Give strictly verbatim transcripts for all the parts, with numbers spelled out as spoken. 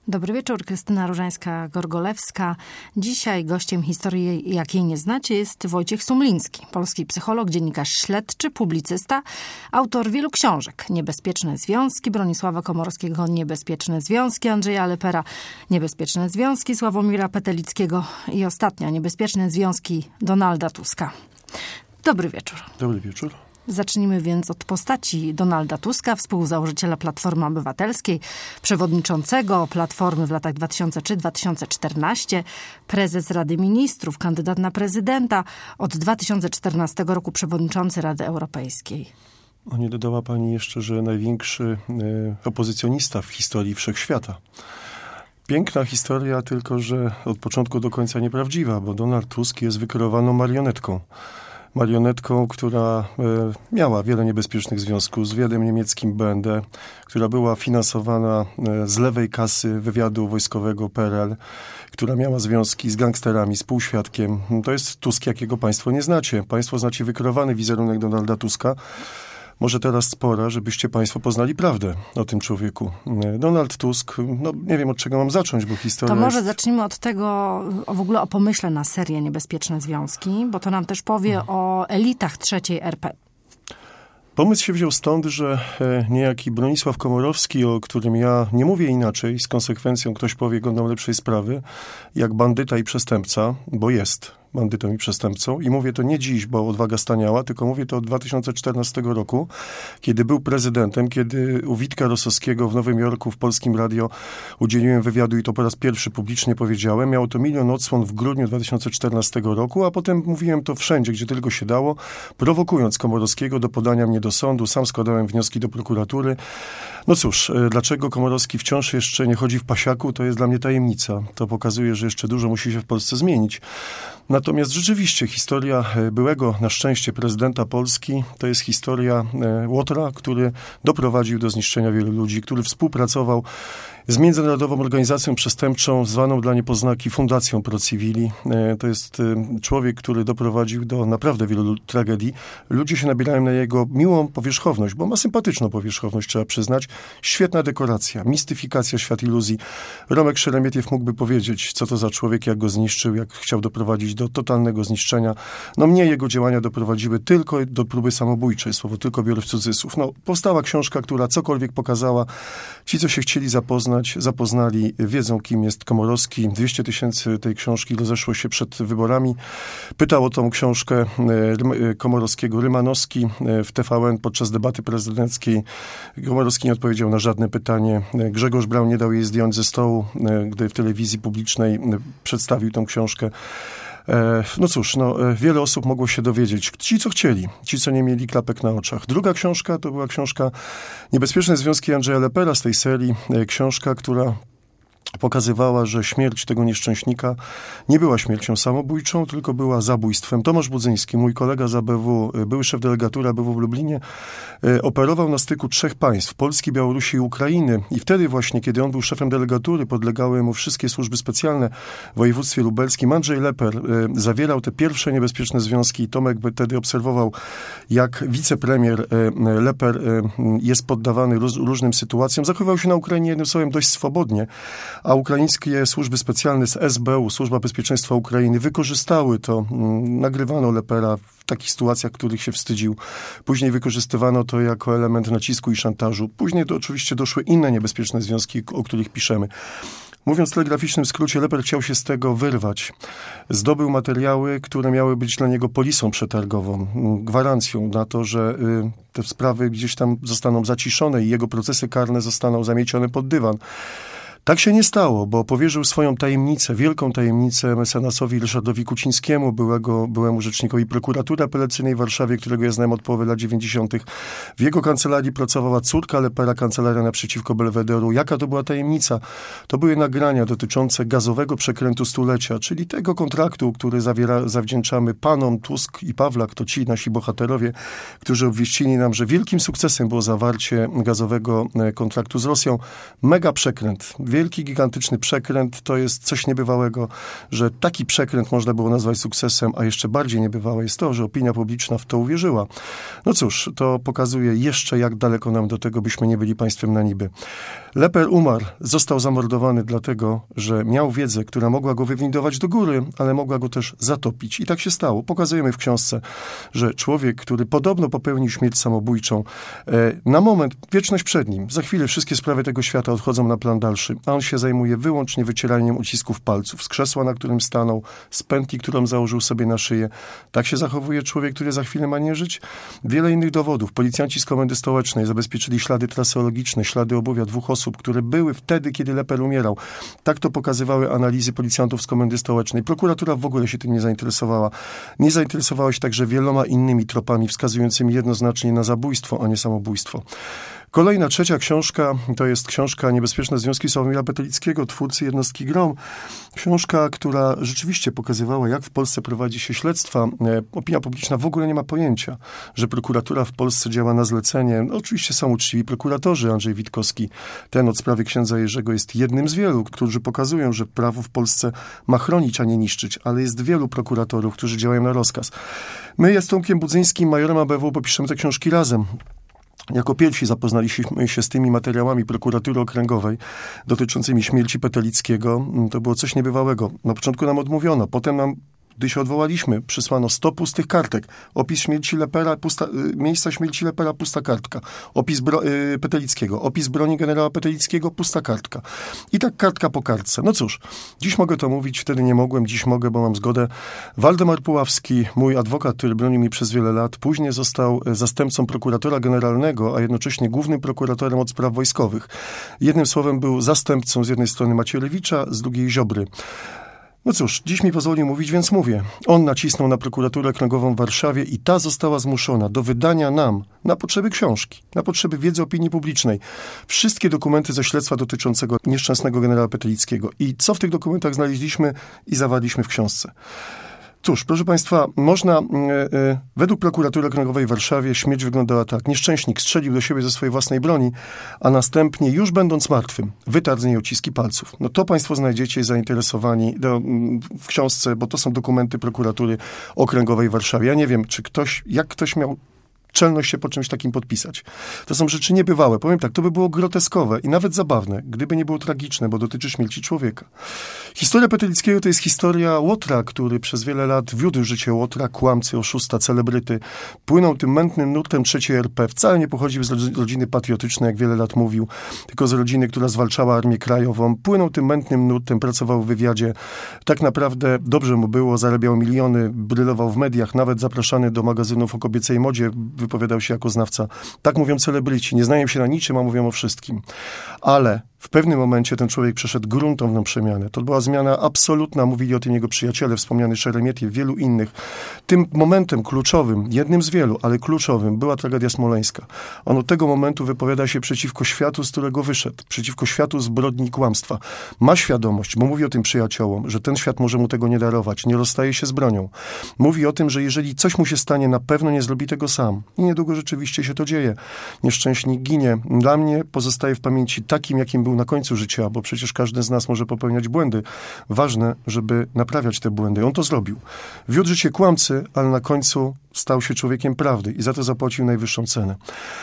Dobry wieczór, Krystyna Różańska-Gorgolewska. Dzisiaj gościem historii, jakiej nie znacie, jest Wojciech Sumliński, polski psycholog, dziennikarz śledczy, publicysta, autor wielu książek. Niebezpieczne związki Bronisława Komorowskiego, Niebezpieczne związki Andrzeja Lepera, Niebezpieczne związki Sławomira Petelickiego i ostatnia Niebezpieczne związki Donalda Tuska. Dobry wieczór. Dobry wieczór. Zacznijmy więc od postaci Donalda Tuska, współzałożyciela Platformy Obywatelskiej, przewodniczącego Platformy w latach dwa tysiące trzeci do dwa tysiące czternastego, prezes Rady Ministrów, kandydat na prezydenta, od dwa tysiące czternastego roku przewodniczący Rady Europejskiej. O, nie dodała pani jeszcze, że największy e, opozycjonista w historii wszechświata. Piękna historia, tylko że od początku do końca nieprawdziwa, bo Donald Tusk jest wykreowaną marionetką. Marionetką, która e, miała wiele niebezpiecznych związków z wywiadem niemieckim B N D, która była finansowana e, z lewej kasy wywiadu wojskowego P R L, która miała związki z gangsterami, z półświadkiem. To jest Tusk, jakiego państwo nie znacie. Państwo znacie wykreowany wizerunek Donalda Tuska. Może teraz pora, żebyście państwo poznali prawdę o tym człowieku. Donald Tusk, no nie wiem od czego mam zacząć, bo historia To może jest... zacznijmy od tego, o w ogóle o pomyśle na serię Niebezpieczne związki, bo to nam też powie hmm. o elitach trzeciej R P. Pomysł się wziął stąd, że niejaki Bronisław Komorowski, o którym ja nie mówię inaczej, z konsekwencją ktoś powie go na lepszej sprawy, jak bandyta i przestępca, bo jest bandytą i przestępcą. I mówię to nie dziś, bo odwaga staniała, tylko mówię to od dwa tysiące czternastego roku, kiedy był prezydentem, kiedy u Witka Rosowskiego w Nowym Jorku w Polskim Radio udzieliłem wywiadu i to po raz pierwszy publicznie powiedziałem. Miało to milion odsłon w grudniu dwa tysiące czternastego roku, a potem mówiłem to wszędzie, gdzie tylko się dało, prowokując Komorowskiego do podania mnie do sądu. Sam składałem wnioski do prokuratury. No cóż, dlaczego Komorowski wciąż jeszcze nie chodzi w pasiaku, to jest dla mnie tajemnica. To pokazuje, że jeszcze dużo musi się w Polsce zmienić. Natomiast rzeczywiście historia byłego, na szczęście, prezydenta Polski to jest historia Łotra, który doprowadził do zniszczenia wielu ludzi, który współpracował z międzynarodową organizacją przestępczą zwaną dla niepoznaki Fundacją Pro Civili. To jest człowiek, który doprowadził do naprawdę wielu tragedii. Ludzie się nabierają na jego miłą powierzchowność, bo ma sympatyczną powierzchowność, trzeba przyznać. Świetna dekoracja, mistyfikacja, świat iluzji. Romek Szeremietiew mógłby powiedzieć, co to za człowiek, jak go zniszczył, jak chciał doprowadzić do totalnego zniszczenia. No mnie jego działania doprowadziły tylko do próby samobójczej, słowo tylko biorę w cudzysłów. No, powstała książka, która cokolwiek pokazała. Ci, co się chcieli zapoznać, zapoznali, wiedzą, kim jest Komorowski. dwieście tysięcy tej książki rozeszło się przed wyborami. Pytał o tą książkę Komorowskiego Rymanowski w T V N podczas debaty prezydenckiej. Komorowski nie odpowiedział na żadne pytanie. Grzegorz Braun nie dał jej zdjąć ze stołu, gdy w telewizji publicznej przedstawił tą książkę. No cóż, no, wiele osób mogło się dowiedzieć. Ci, co chcieli, ci, co nie mieli klapek na oczach. Druga książka to była książka Niebezpieczne związki Andrzeja Lepera z tej serii. Książka, która pokazywała, że śmierć tego nieszczęśnika nie była śmiercią samobójczą, tylko była zabójstwem. Tomasz Budzyński, mój kolega z A B W, były szef delegatury A B W w Lublinie, operował na styku trzech państw, Polski, Białorusi i Ukrainy. I wtedy właśnie, kiedy on był szefem delegatury, podlegały mu wszystkie służby specjalne w województwie lubelskim. Andrzej Leper zawierał te pierwsze niebezpieczne związki. Tomek wtedy obserwował, jak wicepremier Leper jest poddawany różnym sytuacjom. Zachowywał się na Ukrainie, jednym słowem, dość swobodnie. A ukraińskie służby specjalne z S B U, Służba Bezpieczeństwa Ukrainy, wykorzystały to. Nagrywano Lepera w takich sytuacjach, których się wstydził. Później wykorzystywano to jako element nacisku i szantażu. Później to oczywiście doszły inne niebezpieczne związki, o których piszemy. Mówiąc w telegraficznym skrócie, Leper chciał się z tego wyrwać. Zdobył materiały, które miały być dla niego polisą przetargową, gwarancją na to, że te sprawy gdzieś tam zostaną zaciszone i jego procesy karne zostaną zamiecione pod dywan. Tak się nie stało, bo powierzył swoją tajemnicę, wielką tajemnicę mecenasowi Ryszardowi Kucińskiemu, byłego, byłemu rzecznikowi prokuratury apelacyjnej w Warszawie, którego ja znałem od połowy lat dziewięćdziesiątych. W jego kancelarii pracowała córka Lepera, kancelaria naprzeciwko Belwederu. Jaka to była tajemnica? To były nagrania dotyczące gazowego przekrętu stulecia, czyli tego kontraktu, który zawiera, zawdzięczamy panom Tusk i Pawlak, to ci nasi bohaterowie, którzy obwieścili nam, że wielkim sukcesem było zawarcie gazowego kontraktu z Rosją. Mega przekręt. wielki, gigantyczny przekręt. To jest coś niebywałego, że taki przekręt można było nazwać sukcesem, a jeszcze bardziej niebywałe jest to, że opinia publiczna w to uwierzyła. No cóż, to pokazuje jeszcze, jak daleko nam do tego, byśmy nie byli państwem na niby. Lepper umarł, został zamordowany dlatego, że miał wiedzę, która mogła go wywindować do góry, ale mogła go też zatopić. I tak się stało. Pokazujemy w książce, że człowiek, który podobno popełnił śmierć samobójczą, na moment, wieczność przed nim, za chwilę wszystkie sprawy tego świata odchodzą na plan dalszy, a on się zajmuje wyłącznie wycieraniem ucisków palców z krzesła, na którym stanął, z pętli, którą założył sobie na szyję. Tak się zachowuje człowiek, który za chwilę ma nie żyć? Wiele innych dowodów. Policjanci z Komendy Stołecznej zabezpieczyli ślady traseologiczne, ślady obuwia dwóch osób, które były wtedy, kiedy Lepper umierał. Tak to pokazywały analizy policjantów z Komendy Stołecznej. Prokuratura w ogóle się tym nie zainteresowała. Nie zainteresowała się także wieloma innymi tropami wskazującymi jednoznacznie na zabójstwo, a nie samobójstwo. Kolejna, trzecia książka, to jest książka Niebezpieczne związki Sławomira Petelickiego, twórcy Jednostki Grom. Książka, która rzeczywiście pokazywała, jak w Polsce prowadzi się śledztwa. Opinia publiczna w ogóle nie ma pojęcia, że prokuratura w Polsce działa na zlecenie. No, oczywiście są uczciwi prokuratorzy. Andrzej Witkowski, ten od sprawy księdza Jerzego, jest jednym z wielu, którzy pokazują, że prawo w Polsce ma chronić, a nie niszczyć, ale jest wielu prokuratorów, którzy działają na rozkaz. My z Tomkiem Budzyńskim, majorem A B W, popiszemy te książki razem. Jako pierwsi zapoznaliśmy się z tymi materiałami prokuratury okręgowej dotyczącymi śmierci Petelickiego. To było coś niebywałego. Na początku nam odmówiono, potem nam, gdy się odwołaliśmy, przysłano sto pustych kartek. Opis śmierci Leppera, pusta, miejsca śmierci Leppera, pusta kartka. Opis bro, y, Petelickiego, opis broni generała Petelickiego, pusta kartka. I tak kartka po kartce. No cóż, dziś mogę to mówić, wtedy nie mogłem, dziś mogę, bo mam zgodę. Waldemar Puławski, mój adwokat, który bronił mi przez wiele lat, później został zastępcą prokuratora generalnego, a jednocześnie głównym prokuratorem od spraw wojskowych. Jednym słowem był zastępcą z jednej strony Macierewicza, z drugiej Ziobry. No cóż, dziś mi pozwolił mówić, więc mówię. On nacisnął na prokuraturę okręgową w Warszawie i ta została zmuszona do wydania nam, na potrzeby książki, na potrzeby wiedzy opinii publicznej, wszystkie dokumenty ze śledztwa dotyczącego nieszczęsnego generała Petelickiego. I co w tych dokumentach znaleźliśmy i zawarliśmy w książce. Cóż, proszę Państwa, można, e, e, według prokuratury okręgowej w Warszawie śmierć wyglądała tak. Nieszczęśnik strzelił do siebie ze swojej własnej broni, a następnie, już będąc martwym, wytarł z niej odciski palców. No to Państwo znajdziecie zainteresowani do, w książce, bo to są dokumenty prokuratury okręgowej w Warszawie. Ja nie wiem, czy ktoś, jak ktoś miał czelność się po czymś takim podpisać. To są rzeczy niebywałe. Powiem tak, to by było groteskowe i nawet zabawne, gdyby nie było tragiczne, bo dotyczy śmierci człowieka. Historia Petelickiego to jest historia Łotra, który przez wiele lat wiódł życie Łotra, kłamcy, oszusta, celebryty. Płynął tym mętnym nurtem trzeciej R P. Wcale nie pochodził z rodziny patriotycznej, jak wiele lat mówił, tylko z rodziny, która zwalczała Armię Krajową. Płynął tym mętnym nurtem, pracował w wywiadzie. Tak naprawdę dobrze mu było, zarabiał miliony, brylował w mediach, nawet zapraszany do magazynów o kobiecej modzie, wypowiadał się jako znawca. Tak mówią celebryci. Nie znają się na niczym, a mówią o wszystkim. Ale w pewnym momencie ten człowiek przeszedł gruntowną przemianę. To była zmiana absolutna. Mówili o tym jego przyjaciele, wspomniany Szeremietiew, wielu innych. Tym momentem kluczowym, jednym z wielu, ale kluczowym, była tragedia smoleńska. On od tego momentu wypowiada się przeciwko światu, z którego wyszedł. Przeciwko światu zbrodni i kłamstwa. Ma świadomość, bo mówi o tym przyjaciołom, że ten świat może mu tego nie darować. Nie rozstaje się z bronią. Mówi o tym, że jeżeli coś mu się stanie, na pewno nie zrobi tego sam. I niedługo rzeczywiście się to dzieje. Nieszczęśnik ginie. Dla mnie pozostaje w pamięci takim, jakim był na końcu życia, bo przecież każdy z nas może popełniać błędy. Ważne, żeby naprawiać te błędy. On to zrobił. Wiódł życie kłamcy, ale na końcu stał się człowiekiem prawdy i za to zapłacił najwyższą cenę.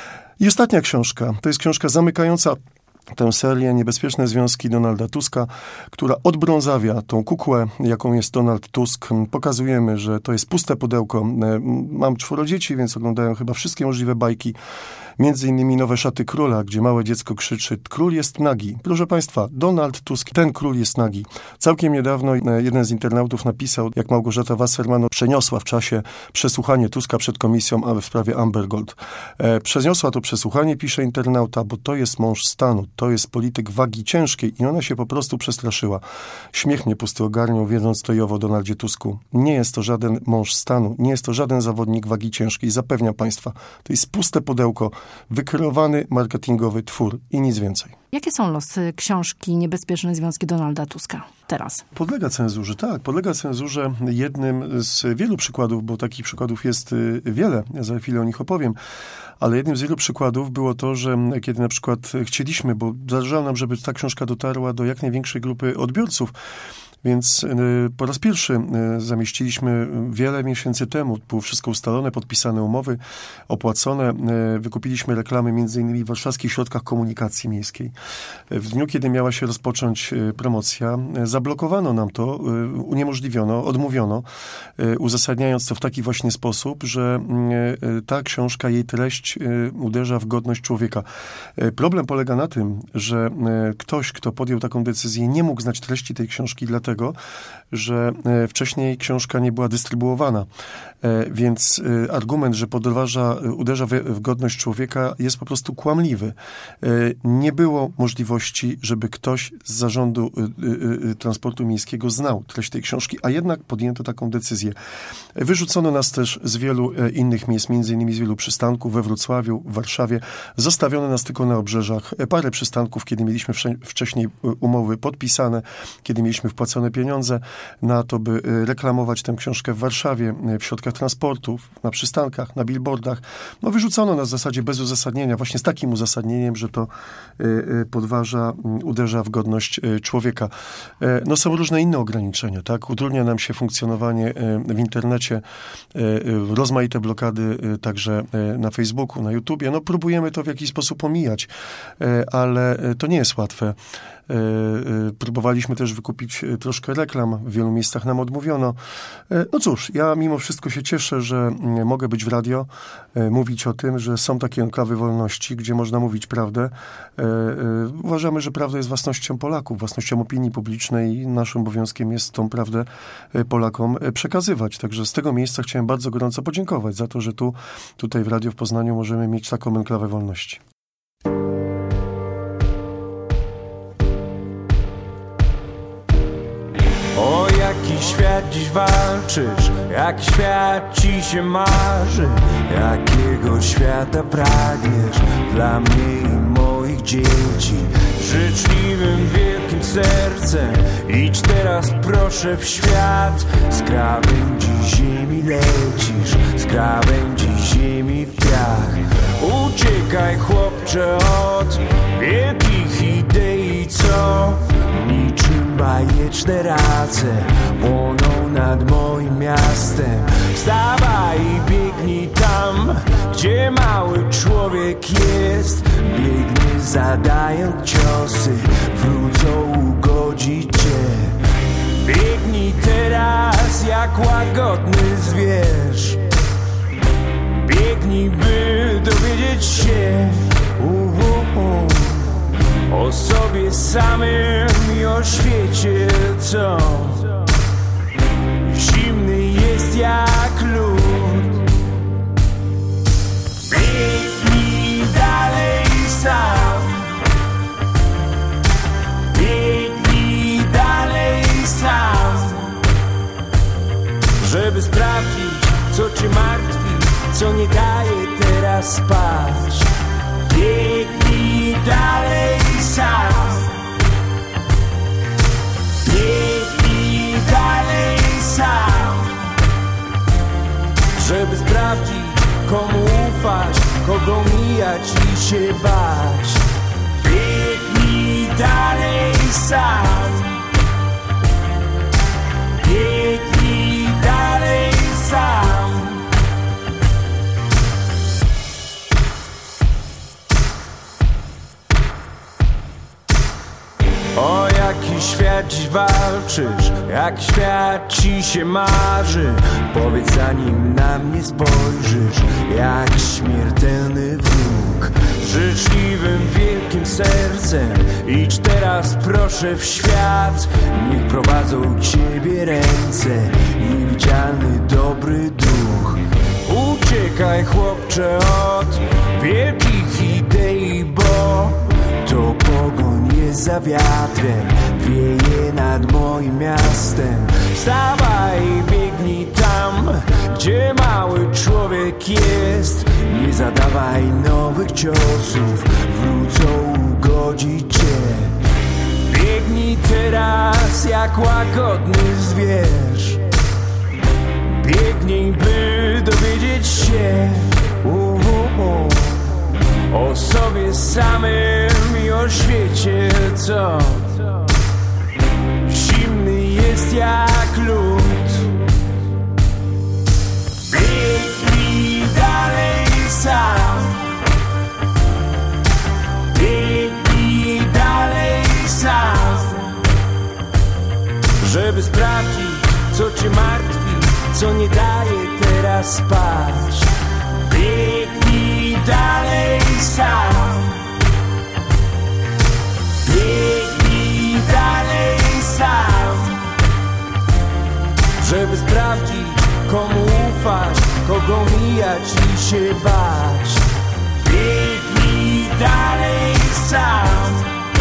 I ostatnia książka. To jest książka zamykająca tę serię Niebezpieczne związki Donalda Tuska, która odbrązawia tą kukłę, jaką jest Donald Tusk. Pokazujemy, że to jest puste pudełko. Mam czworo dzieci, więc oglądają chyba wszystkie możliwe bajki. Między innymi Nowe szaty króla, gdzie małe dziecko krzyczy: król jest nagi. Proszę Państwa, Donald Tusk, ten król jest nagi. Całkiem niedawno jeden z internautów napisał, jak Małgorzata Wasserman przeniosła w czasie przesłuchanie Tuska przed komisją w sprawie Amber Gold. E, przeniosła to przesłuchanie, pisze internauta, bo to jest mąż stanu, to jest polityk wagi ciężkiej i ona się po prostu przestraszyła. Śmiech mnie pusty ogarniał, wiedząc to i owo Donaldzie Tusku. Nie jest to żaden mąż stanu, nie jest to żaden zawodnik wagi ciężkiej, zapewniam Państwa. To jest puste pudełko, Wykreowany, marketingowy twór i nic więcej. Jakie są losy książki Niebezpieczne związki Donalda Tuska teraz? Podlega cenzurze, tak. Podlega cenzurze. Jednym z wielu przykładów, bo takich przykładów jest wiele, ja za chwilę o nich opowiem, ale jednym z wielu przykładów było to, że kiedy na przykład chcieliśmy, bo zależało nam, żeby ta książka dotarła do jak największej grupy odbiorców, więc po raz pierwszy zamieściliśmy wiele miesięcy temu, było wszystko ustalone, podpisane umowy, opłacone, wykupiliśmy reklamy między innymi w warszawskich środkach komunikacji miejskiej. W dniu, kiedy miała się rozpocząć promocja, zablokowano nam to, uniemożliwiono, odmówiono, uzasadniając to w taki właśnie sposób, że ta książka, jej treść uderza w godność człowieka. Problem polega na tym, że ktoś, kto podjął taką decyzję, nie mógł znać treści tej książki, dlatego Dlatego, że wcześniej książka nie była dystrybuowana, więc argument, że podważa, uderza w godność człowieka, jest po prostu kłamliwy. Nie było możliwości, żeby ktoś z zarządu transportu miejskiego znał treść tej książki, a jednak podjęto taką decyzję. Wyrzucono nas też z wielu innych miejsc, między innymi z wielu przystanków we Wrocławiu, w Warszawie. Zostawiono nas tylko na obrzeżach. Parę przystanków, kiedy mieliśmy wcześniej umowy podpisane, kiedy mieliśmy wpłacone pieniądze na to, by reklamować tę książkę w Warszawie, w środkach transportu, na przystankach, na billboardach. No wyrzucono nas w zasadzie bez uzasadnienia, właśnie z takim uzasadnieniem, że to podważa, uderza w godność człowieka. No są różne inne ograniczenia, tak? Utrudnia nam się funkcjonowanie w internecie, rozmaite blokady także na Facebooku, na YouTubie. No próbujemy to w jakiś sposób omijać, ale to nie jest łatwe. Próbowaliśmy też wykupić troszkę reklam, w wielu miejscach nam odmówiono. No cóż, ja mimo wszystko się cieszę, że mogę być w radio, mówić o tym, że są takie enklawy wolności, gdzie można mówić prawdę. Uważamy, że prawda jest własnością Polaków, własnością opinii publicznej i naszym obowiązkiem jest tą prawdę Polakom przekazywać. Także z tego miejsca chciałem bardzo gorąco podziękować za to, że tu, tutaj w Radiu w Poznaniu możemy mieć taką enklawę wolności. O jaki świat dziś walczysz, jaki świat ci się marzy, jakiego świata pragniesz dla mnie i moich dzieci. Z życzliwym, wielkim sercem idź teraz proszę w świat. Z krawędzi ziemi lecisz, z krawędzi ziemi w piach. Uciekaj chłopcze od wielkich idei, co niczym bajeczne race płoną nad moim miastem. Wstawaj i biegnij tam, gdzie mały człowiek jest. Biegnij zadając ciosy, wrócą ugodzić cię. Biegnij teraz jak łagodny zwierz. Biegnij, by dowiedzieć się uh, uh, uh, o sobie samym i o świecie, co zimny jest jak lód. Biegnij dalej sam. Biegnij dalej sam, żeby sprawdzić, co cię martwi, co nie daje teraz spać. Biegnij dalej sam. Biegnij dalej sam, żeby sprawdzić, komu ufać, kogo mijać i się bać. Biegnij dalej sam. Biegnij dalej sam. O jaki świat dziś walczysz, jak świat ci się marzy. Powiedz zanim na mnie spojrzysz, jak śmiertelny wróg. Z życzliwym, wielkim sercem idź teraz proszę w świat. Niech prowadzą ciebie ręce, niewidzialny dobry duch. Uciekaj chłopcze od wielkich idei, bo to pogoń jest za wiatrem, wieje nad moim miastem. Wstawaj i biegnij tam, gdzie mały człowiek jest. Nie zadawaj nowych ciosów, wrócą ugodzić cię. Biegnij teraz jak łagodny zwierz. Biegnij, by dowiedzieć się uh, uh, uh, o sobie samym i o świecie, co zimny jest jak lód. Biegnij dalej sam. Biegnij dalej sam, żeby sprawdzić, co cię martwi, co nie daje teraz spać. Biegnij dalej sam. Biegnij dalej sam, żeby sprawdzić, komu ufać, kogo mijać i się bać. Biegnij dalej sam.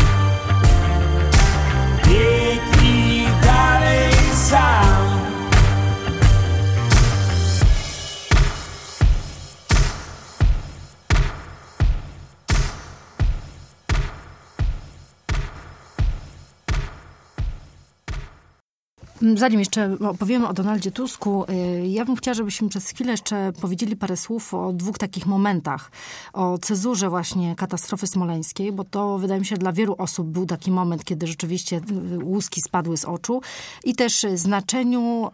Biegnij dalej sam. Zanim jeszcze opowiemy o Donaldzie Tusku, ja bym chciała, żebyśmy przez chwilę jeszcze powiedzieli parę słów o dwóch takich momentach. O cezurze właśnie katastrofy smoleńskiej, bo to wydaje mi się dla wielu osób był taki moment, kiedy rzeczywiście łuski spadły z oczu. I też znaczeniu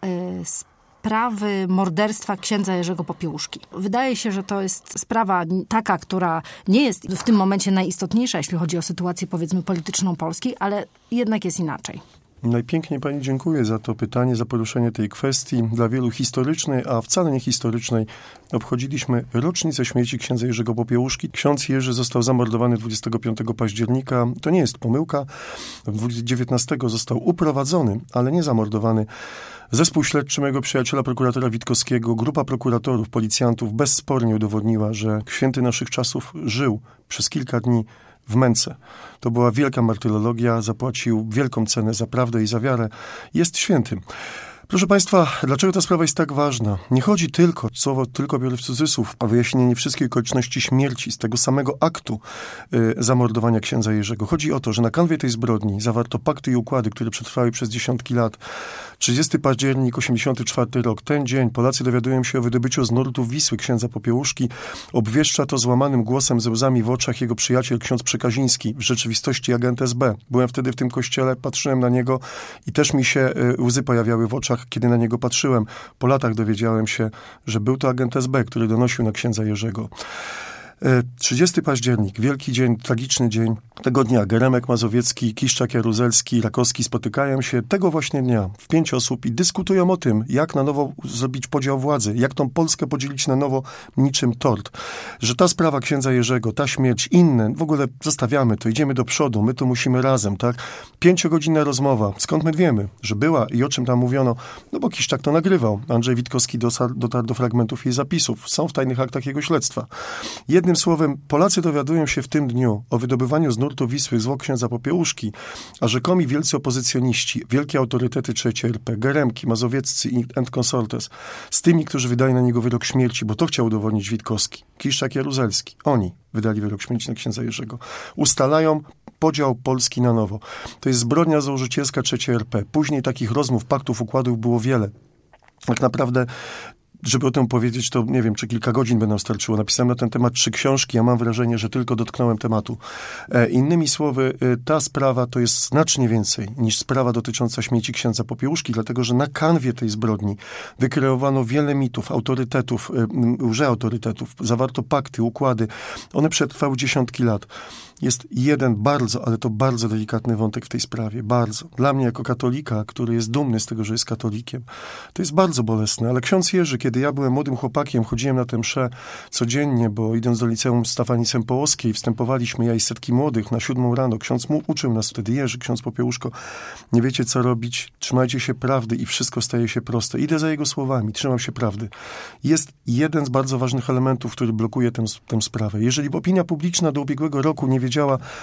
sprawy morderstwa księdza Jerzego Popiełuszki. Wydaje się, że to jest sprawa taka, która nie jest w tym momencie najistotniejsza, jeśli chodzi o sytuację, powiedzmy, polityczną Polski, ale jednak jest inaczej. Najpiękniej pani dziękuję za to pytanie, za poruszenie tej kwestii. Dla wielu historycznej, a wcale nie historycznej, obchodziliśmy rocznicę śmierci księdza Jerzego Popiełuszki. Ksiądz Jerzy został zamordowany dwudziestego piątego października. To nie jest pomyłka. dziewiętnastego został uprowadzony, ale nie zamordowany. Zespół śledczy mojego przyjaciela prokuratora Witkowskiego, grupa prokuratorów, policjantów bezspornie udowodniła, że święty naszych czasów żył przez kilka dni w męce. To była wielka martyrologia, zapłacił wielką cenę za prawdę i za wiarę. Jest świętym. Proszę Państwa, dlaczego ta sprawa jest tak ważna? Nie chodzi tylko, słowo tylko biorę w cudzysłów, o wyjaśnienie wszystkich okoliczności śmierci z tego samego aktu y, zamordowania księdza Jerzego. Chodzi o to, że na kanwie tej zbrodni zawarto pakty i układy, które przetrwały przez dziesiątki lat. trzydziestego października osiemdziesiątego czwartego rok. Ten dzień Polacy dowiadują się o wydobyciu z nurtów Wisły księdza Popiełuszki. Obwieszcza to złamanym głosem ze łzami w oczach jego przyjaciel ksiądz Przekaziński, w rzeczywistości agent S B. Byłem wtedy w tym kościele, patrzyłem na niego i też mi się y, łzy pojawiały w oczach, kiedy na niego patrzyłem. Po latach dowiedziałem się, że był to agent S B, który donosił na księdza Jerzego. trzydziestego października, wielki dzień, tragiczny dzień. Tego dnia Geremek Mazowiecki, Kiszczak Jaruzelski, Rakowski spotykają się tego właśnie dnia w pięć osób i dyskutują o tym, jak na nowo zrobić podział władzy, jak tą Polskę podzielić na nowo niczym tort. Że ta sprawa księdza Jerzego, ta śmierć, inne, w ogóle zostawiamy to, idziemy do przodu, my to musimy razem, tak? Pięciogodzinna rozmowa. Skąd my wiemy, że była i o czym tam mówiono? No bo Kiszczak to nagrywał. Andrzej Witkowski dotarł do fragmentów jej zapisów. Są w tajnych aktach jego śledztwa. Jednym słowem, Polacy dowiadują się w tym dniu o wydobywaniu z nurtu Wisły zwłok księdza Popiełuszki, a rzekomi wielcy opozycjoniści, wielkie autorytety trzeciej R P, Geremki, Mazowieccy i and consortes, z tymi, którzy wydali na niego wyrok śmierci, bo to chciał udowodnić Witkowski, Kiszczak Jaruzelski, oni wydali wyrok śmierci na księdza Jerzego, ustalają podział Polski na nowo. To jest zbrodnia założycielska trzeciej R P. Później takich rozmów, paktów, układów było wiele. Tak naprawdę, żeby o tym powiedzieć, to nie wiem, czy kilka godzin by nam starczyło. Napisałem na ten temat trzy książki, ja mam wrażenie, że tylko dotknąłem tematu. E, innymi słowy, e, ta sprawa to jest znacznie więcej niż sprawa dotycząca śmierci księdza Popiełuszki, dlatego, że na kanwie tej zbrodni wykreowano wiele mitów, autorytetów, e, łże-autorytetów, zawarto pakty, układy. One przetrwały dziesiątki lat. Jest jeden bardzo, ale to bardzo delikatny wątek w tej sprawie. Bardzo. Dla mnie jako katolika, który jest dumny z tego, że jest katolikiem, to jest bardzo bolesne. Ale ksiądz Jerzy, kiedy ja byłem młodym chłopakiem, chodziłem na tę mszę codziennie, bo idąc do liceum Stefanii Sempołowskiej, wstępowaliśmy, ja i setki młodych, na siódmą rano. Ksiądz mu uczył nas wtedy, Jerzy, ksiądz Popiełuszko, nie wiecie co robić, trzymajcie się prawdy i wszystko staje się proste. Idę za jego słowami, trzymam się prawdy. Jest jeden z bardzo ważnych elementów, który blokuje tę, tę sprawę. Jeżeli opinia publiczna do ubiegłego roku nie wiedziała,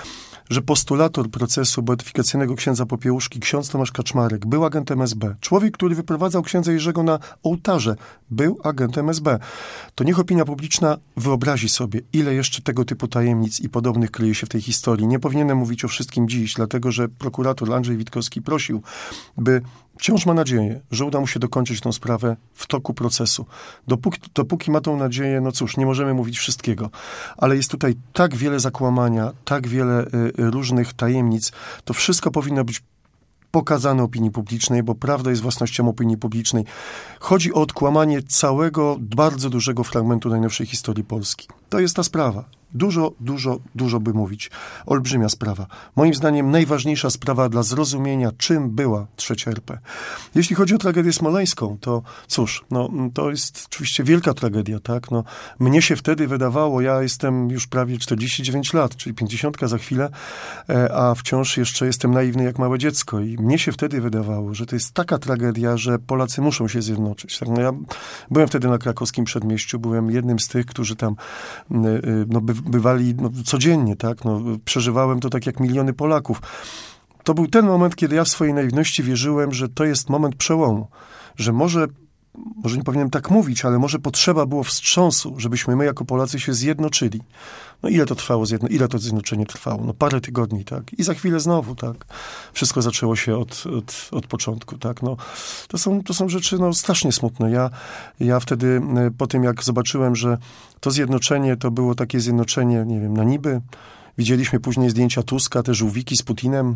że postulator procesu beatyfikacyjnego księdza Popiełuszki, ksiądz Tomasz Kaczmarek, był agentem S B. Człowiek, który wyprowadzał księdza Jerzego na ołtarze, był agentem S B. To niech opinia publiczna wyobrazi sobie, ile jeszcze tego typu tajemnic i podobnych kryje się w tej historii. Nie powinienem mówić o wszystkim dziś, dlatego że prokurator Andrzej Witkowski prosił, by wciąż ma nadzieję, że uda mu się dokończyć tę sprawę w toku procesu. Dopóki, dopóki ma tą nadzieję, no cóż, nie możemy mówić wszystkiego, ale jest tutaj tak wiele zakłamania, tak wiele y, różnych tajemnic, to wszystko powinno być pokazane opinii publicznej, bo prawda jest własnością opinii publicznej. Chodzi o odkłamanie całego, bardzo dużego fragmentu najnowszej historii Polski. To jest ta sprawa. Dużo, dużo, dużo by mówić. Olbrzymia sprawa. Moim zdaniem najważniejsza sprawa dla zrozumienia, czym była trzecia R P. Jeśli chodzi o tragedię smoleńską, to cóż, no, to jest oczywiście wielka tragedia, tak? No, mnie się wtedy wydawało, ja jestem już prawie czterdzieści dziewięć lat, czyli pięćdziesiątka za chwilę, a wciąż jeszcze jestem naiwny jak małe dziecko i mnie się wtedy wydawało, że to jest taka tragedia, że Polacy muszą się zjednoczyć. Tak? No, ja byłem wtedy na krakowskim przedmieściu, byłem jednym z tych, którzy tam no, by bywali no, codziennie, tak? No, przeżywałem to tak jak miliony Polaków. To był ten moment, kiedy ja w swojej naiwności wierzyłem, że to jest moment przełomu, że może, może nie powinienem tak mówić, ale może potrzeba było wstrząsu, żebyśmy my jako Polacy się zjednoczyli. No ile to trwało, zjedno, ile to zjednoczenie trwało? No parę tygodni, tak? I za chwilę znowu, tak? Wszystko zaczęło się od, od, od początku, tak? No, to są, to są rzeczy, no, strasznie smutne. Ja, ja wtedy, po tym jak zobaczyłem, że to zjednoczenie to było takie zjednoczenie, nie wiem, na niby. Widzieliśmy później zdjęcia Tuska, te żółwiki z Putinem.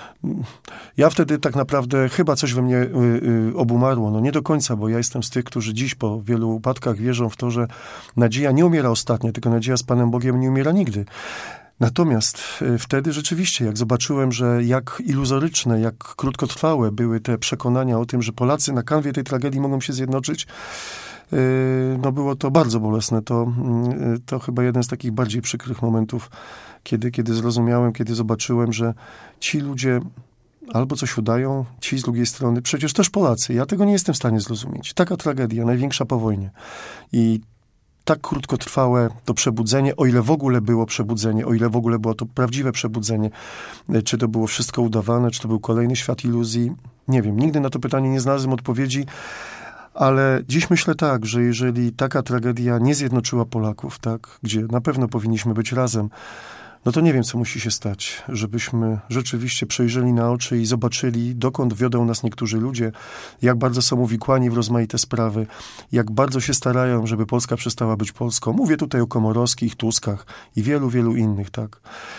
Ja wtedy tak naprawdę chyba coś we mnie y, y, obumarło. No nie do końca, bo ja jestem z tych, którzy dziś po wielu upadkach wierzą w to, że nadzieja nie umiera ostatnio, tylko nadzieja z Panem Bogiem nie umiera nigdy. Natomiast y, wtedy rzeczywiście, jak zobaczyłem, że jak iluzoryczne, jak krótkotrwałe były te przekonania o tym, że Polacy na kanwie tej tragedii mogą się zjednoczyć, y, no było to bardzo bolesne. To, y, to chyba jeden z takich bardziej przykrych momentów, Kiedy, kiedy zrozumiałem, kiedy zobaczyłem, że ci ludzie albo coś udają, ci z drugiej strony, przecież też Polacy. Ja tego nie jestem w stanie zrozumieć. Taka tragedia, największa po wojnie. I tak krótkotrwałe to przebudzenie, o ile w ogóle było przebudzenie, o ile w ogóle było to prawdziwe przebudzenie, czy to było wszystko udawane, czy to był kolejny świat iluzji, nie wiem. Nigdy na to pytanie nie znalazłem odpowiedzi. Ale dziś myślę tak, że jeżeli taka tragedia nie zjednoczyła Polaków, tak, gdzie na pewno powinniśmy być razem, no to nie wiem, co musi się stać, żebyśmy rzeczywiście przejrzeli na oczy i zobaczyli, dokąd wiodą nas niektórzy ludzie, jak bardzo są uwikłani w rozmaite sprawy, jak bardzo się starają, żeby Polska przestała być Polską. Mówię tutaj o Komorowskich, Tuskach i wielu, wielu innych, tak.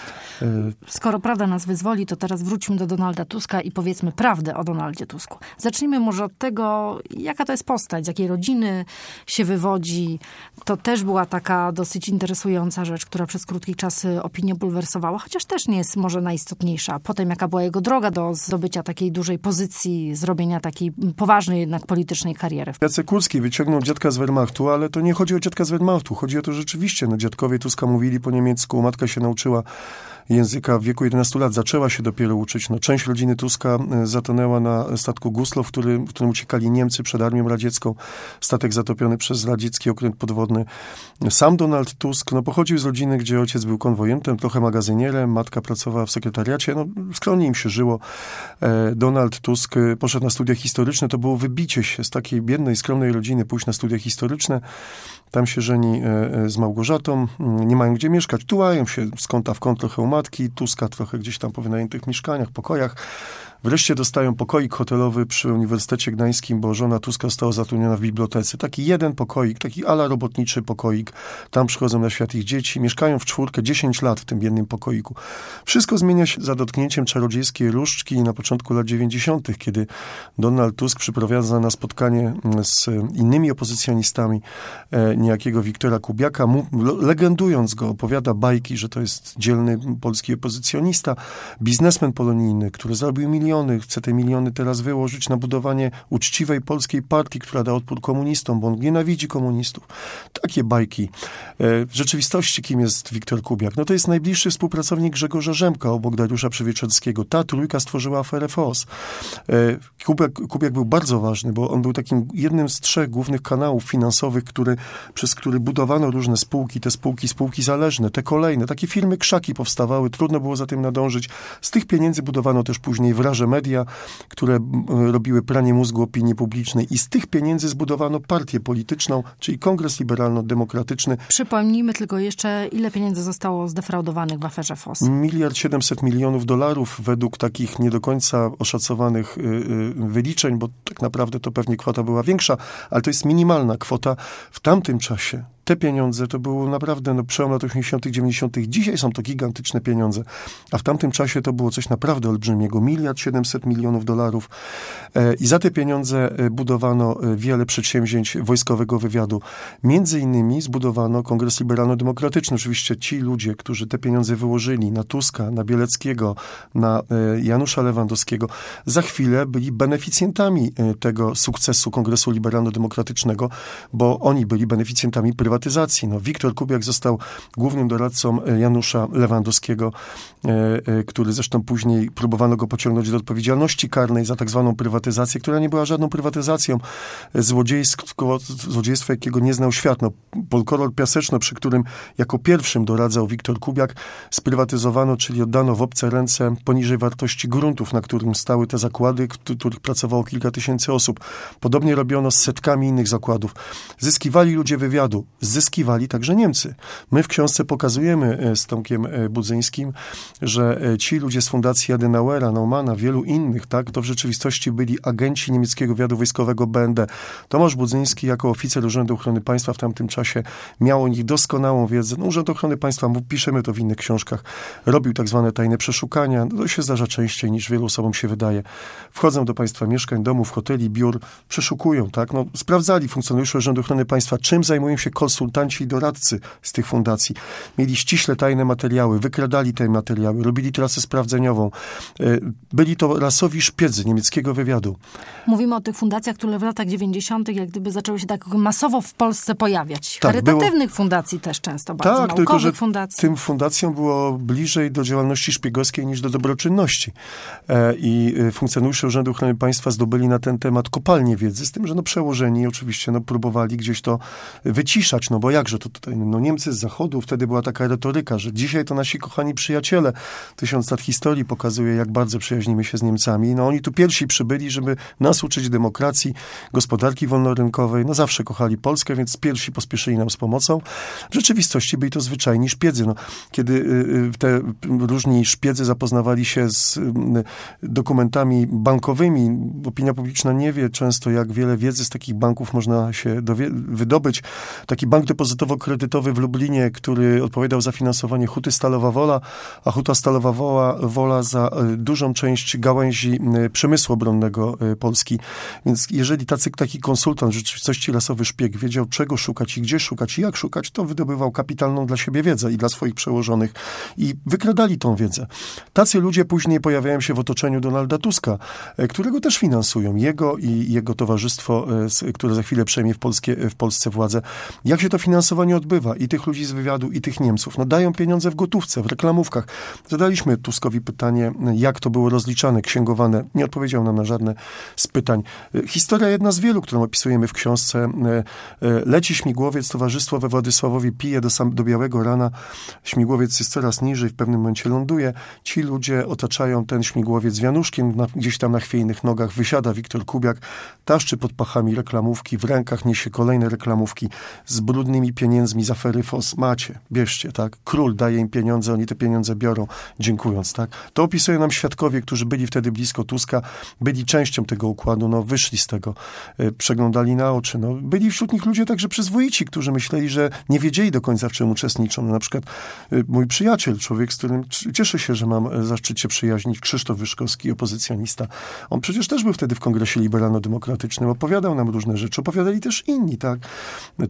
Skoro prawda nas wyzwoli, to teraz wróćmy do Donalda Tuska i powiedzmy prawdę o Donaldzie Tusku. Zacznijmy może od tego, jaka to jest postać, z jakiej rodziny się wywodzi. To też była taka dosyć interesująca rzecz, która przez krótki czas opinię bulwersowała, chociaż też nie jest może najistotniejsza. Potem jaka była jego droga do zdobycia takiej dużej pozycji, zrobienia takiej poważnej jednak politycznej kariery. Jacek Kurski wyciągnął dziadka z Wehrmachtu, ale to nie chodzi o dziadka z Wehrmachtu. Chodzi o to, że rzeczywiście, no dziadkowie Tuska mówili po niemiecku, matka się nauczyła języka w wieku jedenastu lat, zaczęła się dopiero uczyć. No, część rodziny Tuska zatonęła na statku Guslow, w którym, w którym uciekali Niemcy przed armią radziecką. Statek zatopiony przez radziecki okręt podwodny. Sam Donald Tusk no, pochodził z rodziny, gdzie ojciec był konwojentem, trochę magazynierem, matka pracowała w sekretariacie. No, skromnie im się żyło. Donald Tusk poszedł na studia historyczne. To było wybicie się z takiej biednej, skromnej rodziny, pójść na studia historyczne. Tam się żeni z Małgorzatą, nie mają gdzie mieszkać, tułają się z kąta w kąt trochę u matki, Tuska trochę gdzieś tam po wynajętych mieszkaniach, pokojach. Wreszcie dostają pokoik hotelowy przy Uniwersytecie Gdańskim, bo żona Tuska została zatrudniona w bibliotece. Taki jeden pokoik, taki ala robotniczy pokoik. Tam przychodzą na świat ich dzieci. Mieszkają w czwórkę dziesięć lat w tym jednym pokoiku. Wszystko zmienia się za dotknięciem czarodziejskiej różdżki na początku lat dziewięćdziesiątych, kiedy Donald Tusk przyprowadza na spotkanie z innymi opozycjonistami niejakiego Wiktora Kubiaka, mu, legendując go, opowiada bajki, że to jest dzielny polski opozycjonista, biznesmen polonijny, który zarobił miliony miliony, chce te miliony teraz wyłożyć na budowanie uczciwej polskiej partii, która da odpór komunistom, bo on nienawidzi komunistów. Takie bajki. W rzeczywistości kim jest Wiktor Kubiak? No to jest najbliższy współpracownik Grzegorza Rzemka obok Dariusza Przywieczorskiego. Ta trójka stworzyła aferę F O S. Kubiak, Kubiak był bardzo ważny, bo on był takim jednym z trzech głównych kanałów finansowych, który, przez który budowano różne spółki, te spółki, spółki zależne, te kolejne. Takie firmy krzaki powstawały, trudno było za tym nadążyć. Z tych pieniędzy budowano też później Wraże Media, które robiły pranie mózgu opinii publicznej i z tych pieniędzy zbudowano partię polityczną, czyli Kongres Liberalno-Demokratyczny. Przypomnijmy tylko jeszcze, ile pieniędzy zostało zdefraudowanych w aferze F O S. Miliard siedemset milionów dolarów według takich nie do końca oszacowanych wyliczeń, bo tak naprawdę to pewnie kwota była większa, ale to jest minimalna kwota. W tamtym czasie te pieniądze to było naprawdę no, przełom lat osiemdziesiątych, dziewięćdziesiątych. Dzisiaj są to gigantyczne pieniądze, a w tamtym czasie to było coś naprawdę olbrzymiego. Miliard siedemset milionów dolarów e, i za te pieniądze budowano wiele przedsięwzięć wojskowego wywiadu. Między innymi zbudowano Kongres Liberalno-Demokratyczny. Oczywiście ci ludzie, którzy te pieniądze wyłożyli na Tuska, na Bieleckiego, na e, Janusza Lewandowskiego, za chwilę byli beneficjentami e, tego sukcesu Kongresu Liberalno-Demokratycznego, bo oni byli beneficjentami prywatyzacji. No, Wiktor Kubiak został głównym doradcą Janusza Lewandowskiego, e, e, który zresztą później próbowano go pociągnąć do odpowiedzialności karnej za tak zwaną prywatyzację, która nie była żadną prywatyzacją. Złodziejstwo, złodziejstwo jakiego nie znał świat. No, Polkolor Piaseczno, przy którym jako pierwszym doradzał Wiktor Kubiak, sprywatyzowano, czyli oddano w obce ręce poniżej wartości gruntów, na którym stały te zakłady, w których pracowało kilka tysięcy osób. Podobnie robiono z setkami innych zakładów. Zyskiwali ludzie wywiadu. Zyskiwali także Niemcy. My w książce pokazujemy z Tomkiem Budzyńskim, że ci ludzie z Fundacji Adenauera, Naumana, wielu innych, tak, to w rzeczywistości byli agenci niemieckiego wywiadu wojskowego B N D. Tomasz Budzyński jako oficer Urzędu Ochrony Państwa w tamtym czasie miał o nich doskonałą wiedzę. No, Urząd Ochrony Państwa, piszemy to w innych książkach, robił tak zwane tajne przeszukania. No, to się zdarza częściej niż wielu osobom się wydaje. Wchodzą do państwa mieszkań, domów, hoteli, biur, przeszukują, tak, no, sprawdzali funkcjonariusze Urzędu Ochrony Państwa, czym zajmują się konsultanci i doradcy z tych fundacji. Mieli ściśle tajne materiały, wykradali te materiały, robili trasę sprawdzeniową. Byli to rasowi szpiedzy niemieckiego wywiadu. Mówimy o tych fundacjach, które w latach dziewięćdziesiątych jak gdyby zaczęły się tak masowo w Polsce pojawiać. Tak, charytatywnych było... fundacji też często, bardzo tak, naukowych tylko, że fundacji. Tym fundacjom było bliżej do działalności szpiegowskiej niż do dobroczynności. E, I funkcjonariusze Urzędu Ochrony Państwa zdobyli na ten temat kopalnie wiedzy, z tym, że no przełożeni oczywiście no, próbowali gdzieś to wyciszać, no bo jakże to tutaj, no Niemcy z Zachodu, wtedy była taka retoryka, że dzisiaj to nasi kochani przyjaciele. Tysiąc lat historii pokazuje, jak bardzo przyjaźnimy się z Niemcami. No oni tu pierwsi przybyli, żeby nas uczyć demokracji, gospodarki wolnorynkowej. No zawsze kochali Polskę, więc pierwsi pospieszyli nam z pomocą. W rzeczywistości byli to zwyczajni szpiedzy. No, kiedy te różni szpiedzy zapoznawali się z dokumentami bankowymi, opinia publiczna nie wie często, jak wiele wiedzy z takich banków można się dowie- wydobyć. Taki bank depozytowo-kredytowy w Lublinie, który odpowiadał za finansowanie Huty Stalowa Wola, a Huta Stalowa Wola, Wola za dużą część gałęzi przemysłu obronnego Polski. Więc jeżeli tacy, taki konsultant, w rzeczywistości rasowy szpieg, wiedział czego szukać i gdzie szukać i jak szukać, to wydobywał kapitalną dla siebie wiedzę i dla swoich przełożonych. I wykradali tą wiedzę. Tacy ludzie później pojawiają się w otoczeniu Donalda Tuska, którego też finansują. Jego i jego towarzystwo, które za chwilę przejmie w, Polskie, w Polsce władzę. Jak się to finansowanie odbywa? I tych ludzi z wywiadu, i tych Niemców. No dają pieniądze w gotówce, w reklamówkach. Zadaliśmy Tuskowi pytanie, jak to było rozliczane, księgowane. Nie odpowiedział nam na żadne z pytań. Historia jedna z wielu, którą opisujemy w książce. Leci śmigłowiec, towarzystwo we Władysławowie pije do, sam, do białego rana. Śmigłowiec jest coraz niżej, w pewnym momencie ląduje. Ci ludzie otaczają ten śmigłowiec wianuszkiem, na, gdzieś tam na chwiejnych nogach wysiada Wiktor Kubiak, taszczy pod pachami reklamówki, w rękach niesie kolejne reklamówki z brudnymi pieniędzmi z afery F O S. Macie, bierzcie, tak. Król daje im pieniądze, oni te pieniądze biorą, dziękując, tak. To opisują nam świadkowie, którzy byli wtedy blisko Tuska, byli częścią tego układu, no wyszli z tego, y, przeglądali na oczy, no. Byli wśród nich ludzie także przyzwoici, którzy myśleli, że nie wiedzieli do końca, w czym uczestniczą. No, na przykład y, mój przyjaciel, człowiek, z którym cieszę się, że mam zaszczyt się przyjaźnić, Krzysztof Wyszkowski, opozycjonista. On przecież też był wtedy w Kongresie Liberalno-Demokratycznym, opowiadał nam różne rzeczy, opowiadali też inni, tak. Tadeusz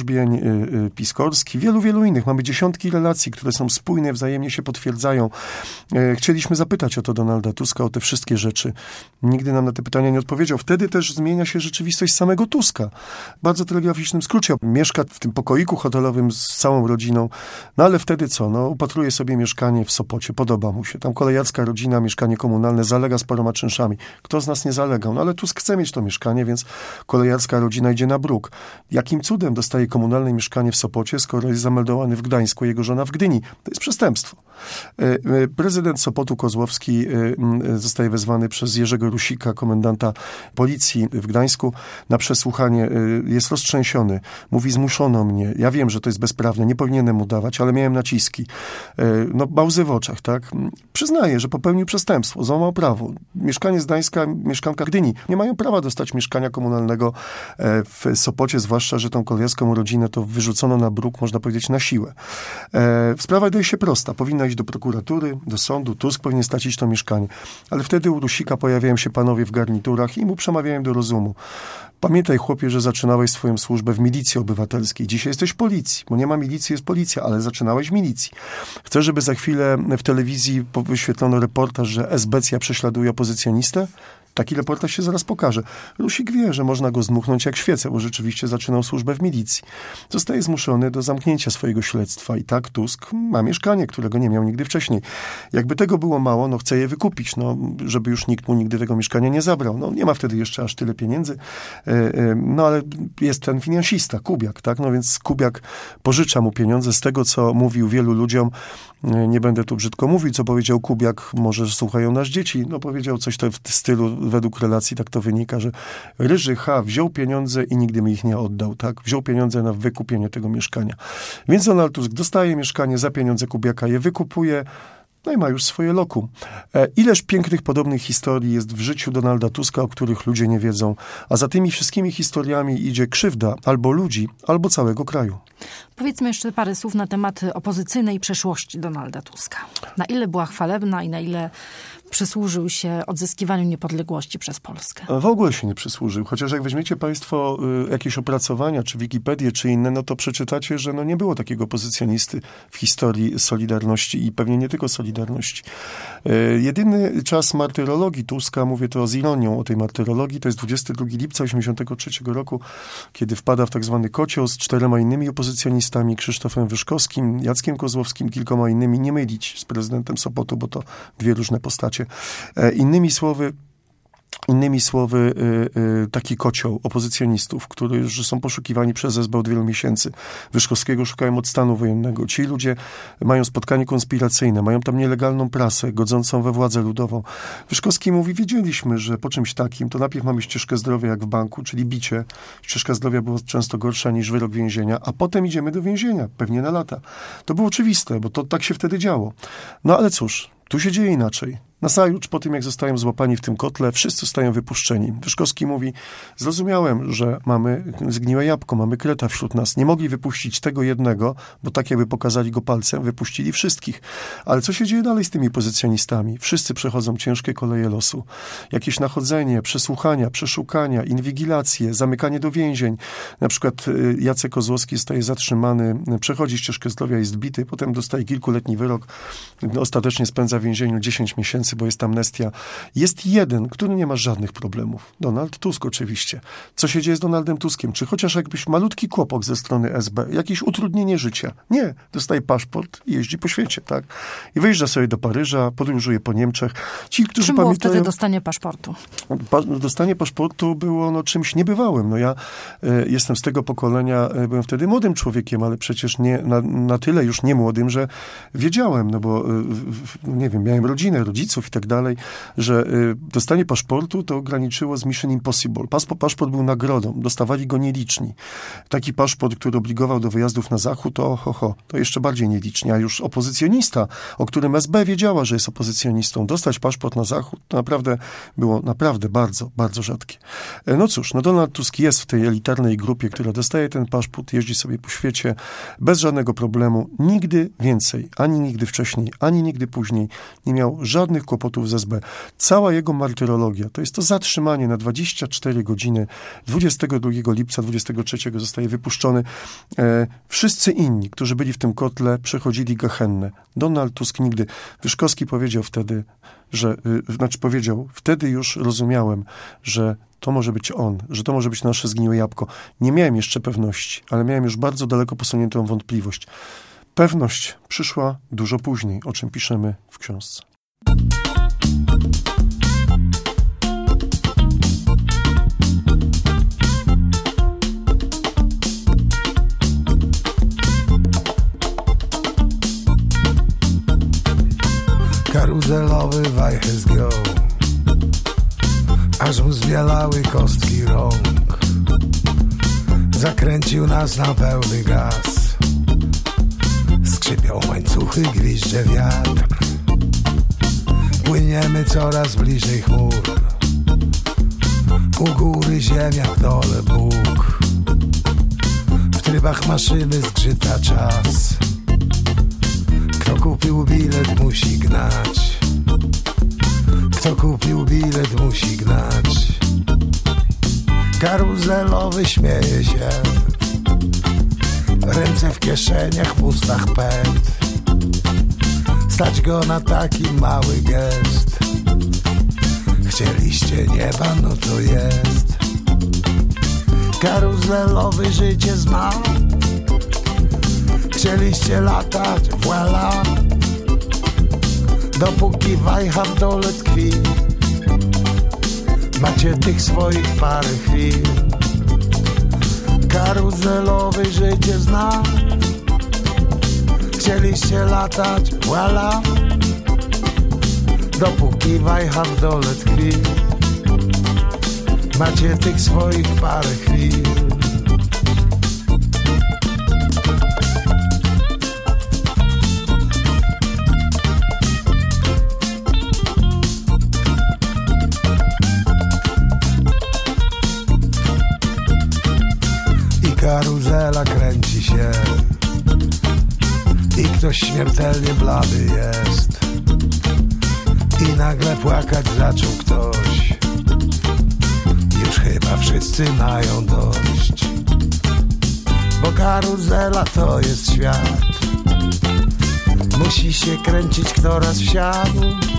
Wróżbień, Piskorski, wielu, wielu innych. Mamy dziesiątki relacji, które są spójne, wzajemnie się potwierdzają. Chcieliśmy zapytać o to Donalda Tuska, o te wszystkie rzeczy. Nigdy nam na te pytania nie odpowiedział. Wtedy też zmienia się rzeczywistość samego Tuska. W bardzo telegraficznym skrócie. Mieszka w tym pokoiku hotelowym z całą rodziną. No ale wtedy co? No upatruje sobie mieszkanie w Sopocie. Podoba mu się. Tam kolejarska rodzina, mieszkanie komunalne, zalega z paroma czynszami. Kto z nas nie zalegał? No ale Tusk chce mieć to mieszkanie, więc kolejarska rodzina idzie na bruk. Jakim cudem dostaje komunalne mieszkanie w Sopocie, skoro jest zameldowany w Gdańsku, jego żona w Gdyni? To jest przestępstwo. Prezydent Sopotu Kozłowski zostaje wezwany przez Jerzego Rusika, komendanta policji w Gdańsku, na przesłuchanie. Jest roztrzęsiony. Mówi, zmuszono mnie. Ja wiem, że to jest bezprawne. Nie powinienem mu dawać, ale miałem naciski. No, łzy w oczach, tak? Przyznaje, że popełnił przestępstwo. Złamał prawo. Mieszkanie z Gdańska, mieszkanka Gdyni nie mają prawa dostać mieszkania komunalnego w Sopocie, zwłaszcza, że tą kolejarską rodzinę to wyrzucono na bruk, można powiedzieć, na siłę. Sprawa wydaje się prosta. Powinna iść do prokuratury, do sądu. Tusk powinien stracić to mieszkanie. Ale wtedy u Rusika pojawiają się panowie w garniturach i mu przemawiają do rozumu. Pamiętaj, chłopie, że zaczynałeś swoją służbę w milicji obywatelskiej. Dzisiaj jesteś w policji, bo nie ma milicji, jest policja, ale zaczynałeś w milicji. Chcę, żeby za chwilę w telewizji wyświetlono reportaż, że esbecja prześladuje opozycjonistę? Taki reportaż się zaraz pokaże. Rusik wie, że można go zdmuchnąć jak świecę, bo rzeczywiście zaczynał służbę w milicji. Zostaje zmuszony do zamknięcia swojego śledztwa i tak Tusk ma mieszkanie, którego nie miał nigdy wcześniej. Jakby tego było mało, no chce je wykupić, no, żeby już nikt mu nigdy tego mieszkania nie zabrał. No nie ma wtedy jeszcze aż tyle pieniędzy, no ale jest ten finansista, Kubiak, tak? No więc Kubiak pożycza mu pieniądze z tego, co mówił wielu ludziom. Nie będę tu brzydko mówił, co powiedział Kubiak, może słuchają nas dzieci, no powiedział coś to w stylu, według relacji tak to wynika, że Ryży H. wziął pieniądze i nigdy mi ich nie oddał, tak? Wziął pieniądze na wykupienie tego mieszkania. Więc Donald Tusk dostaje mieszkanie za pieniądze Kubiaka, je wykupuje, no i ma już swoje lokum. E, ileż pięknych, podobnych historii jest w życiu Donalda Tuska, o których ludzie nie wiedzą, a za tymi wszystkimi historiami idzie krzywda albo ludzi, albo całego kraju. Powiedzmy jeszcze parę słów na temat opozycyjnej przeszłości Donalda Tuska. Na ile była chwalebna i na ile przysłużył się odzyskiwaniu niepodległości przez Polskę? W ogóle się nie przysłużył. Chociaż jak weźmiecie państwo y, jakieś opracowania, czy Wikipedię, czy inne, no to przeczytacie, że no nie było takiego opozycjonisty w historii Solidarności i pewnie nie tylko Solidarności. Y, jedyny czas martyrologii Tuska, mówię to z ironią o tej martyrologii, to jest dwudziestego drugiego lipca osiemdziesiątego trzeciego roku, kiedy wpada w tak zwany kocioł z czterema innymi opozycjonistami, Krzysztofem Wyszkowskim, Jackiem Kozłowskim, kilkoma innymi, nie mylić z prezydentem Sopotu, bo to dwie różne postacie. E, innymi słowy, Innymi słowy, y, y, taki kocioł opozycjonistów, którzy są poszukiwani przez S B od wielu miesięcy. Wyszkowskiego szukają od stanu wojennego. Ci ludzie mają spotkanie konspiracyjne, mają tam nielegalną prasę, godzącą we władzę ludową. Wyszkowski mówi, wiedzieliśmy, że po czymś takim, to najpierw mamy ścieżkę zdrowia jak w banku, czyli bicie. Ścieżka zdrowia była często gorsza niż wyrok więzienia, a potem idziemy do więzienia, pewnie na lata. To było oczywiste, bo to tak się wtedy działo. No ale cóż, tu się dzieje inaczej. Nazajutrz, po tym jak zostają złapani w tym kotle, wszyscy zostają wypuszczeni. Wyszkowski mówi, zrozumiałem, że mamy zgniłe jabłko, mamy kreta wśród nas. Nie mogli wypuścić tego jednego, bo tak jakby pokazali go palcem, wypuścili wszystkich. Ale co się dzieje dalej z tymi pozycjonistami? Wszyscy przechodzą ciężkie koleje losu. Jakieś nachodzenie, przesłuchania, przeszukania, inwigilacje, zamykanie do więzień. Na przykład Jacek Kozłowski zostaje zatrzymany, przechodzi ścieżkę zdrowia, jest bity, potem dostaje kilkuletni wyrok. Ostatecznie spędza w więzieniu dziesięć miesięcy, bo jest amnestia. Jest jeden, który nie ma żadnych problemów. Donald Tusk oczywiście. Co się dzieje z Donaldem Tuskiem? Czy chociaż jakbyś malutki kłopot ze strony S B, jakieś utrudnienie życia? Nie. Dostaje paszport i jeździ po świecie, tak? I wyjeżdża sobie do Paryża, podróżuje po Niemczech. Ci, którzy Czym było pamiętają, wtedy dostanie paszportu? Pa, dostanie paszportu było no, czymś niebywałym. No ja y, jestem z tego pokolenia, y, byłem wtedy młodym człowiekiem, ale przecież nie, na, na tyle już nie młodym, że wiedziałem, no bo y, y, nie wiem, miałem rodzinę, rodziców i tak dalej, że y, dostanie paszportu to graniczyło z Mission Impossible. Paszport, paszport był nagrodą, dostawali go nieliczni. Taki paszport, który obligował do wyjazdów na zachód, to ho, ho, to jeszcze bardziej nieliczni. A już opozycjonista, o którym S B wiedziała, że jest opozycjonistą, dostać paszport na zachód, to naprawdę było naprawdę bardzo, bardzo rzadkie. No cóż, no Donald Tusk jest w tej elitarnej grupie, która dostaje ten paszport, jeździ sobie po świecie bez żadnego problemu. Nigdy więcej, ani nigdy wcześniej, ani nigdy później nie miał żadnych różnych kłopotów z S B. Cała jego martyrologia, to jest to zatrzymanie na dwadzieścia cztery godziny, dwudziestego drugiego lipca dwudziestego trzeciego zostaje wypuszczony. E, wszyscy inni, którzy byli w tym kotle, przechodzili gehennę. Donald Tusk nigdy. Wyszkowski powiedział wtedy, że, y, znaczy powiedział, wtedy już rozumiałem, że to może być on, że to może być nasze zgniłe jabłko. Nie miałem jeszcze pewności, ale miałem już bardzo daleko posuniętą wątpliwość. Pewność przyszła dużo później, o czym piszemy w książce. Karuzelowy wajchę zgiął, aż mu zwielały kostki rąk. Zakręcił nas na pełny gaz, skrzypią łańcuchy, gwizdże wiatr. Płyniemy coraz bliżej chmur, u góry ziemia, w dole Bóg. W trybach maszyny zgrzyta czas, kto kupił bilet musi gnać, kto kupił bilet musi gnać. Karuzelowy śmieje się, ręce w kieszeniach, w ustach pęd. Stać go na taki mały gest. Chcieliście nieba, no to jest. Karuzelowy życie zna. Chcieliście latać, voila. Dopóki wajcha w dole tkwi, macie tych swoich parę chwil. Karuzelowy życie zna. Chcieliście latać, voila. Dopóki wajcha w dole tkwi, macie tych swoich parę chwil. Karuzela kręci się i ktoś śmiertelnie blady jest. I nagle płakać zaczął ktoś. Już chyba wszyscy mają dość, bo karuzela to jest świat. Musi się kręcić, kto raz wsiadł,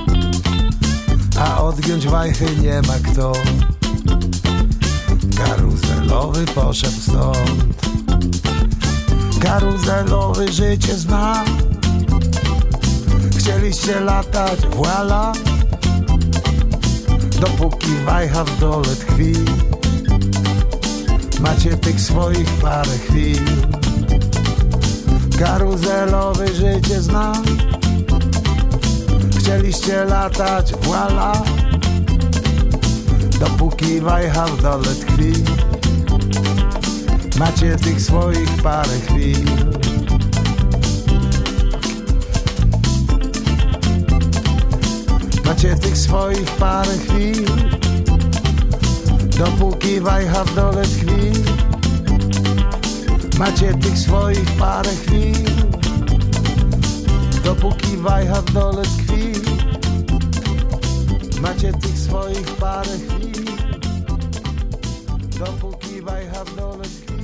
a odgiąć wajchy nie ma kto. Karuzelowy poszedł stąd. Karuzelowy życie zna. Chcieliście latać, voila. Dopóki wajcha w dole tkwi, macie tych swoich parę chwil. Karuzelowy życie zna. Chcieliście latać, voila. Dopóki wajcha w dole tkwi, macie tych swoich parę chwil. Macie tych swoich parę chwil. Dopóki wajcha w dole tkwi, macie tych swoich parę chwil. Dopóki wajcha w dole tkwi, macie tych swoich parę chwil. Dopóki wajcha w dole tkwi,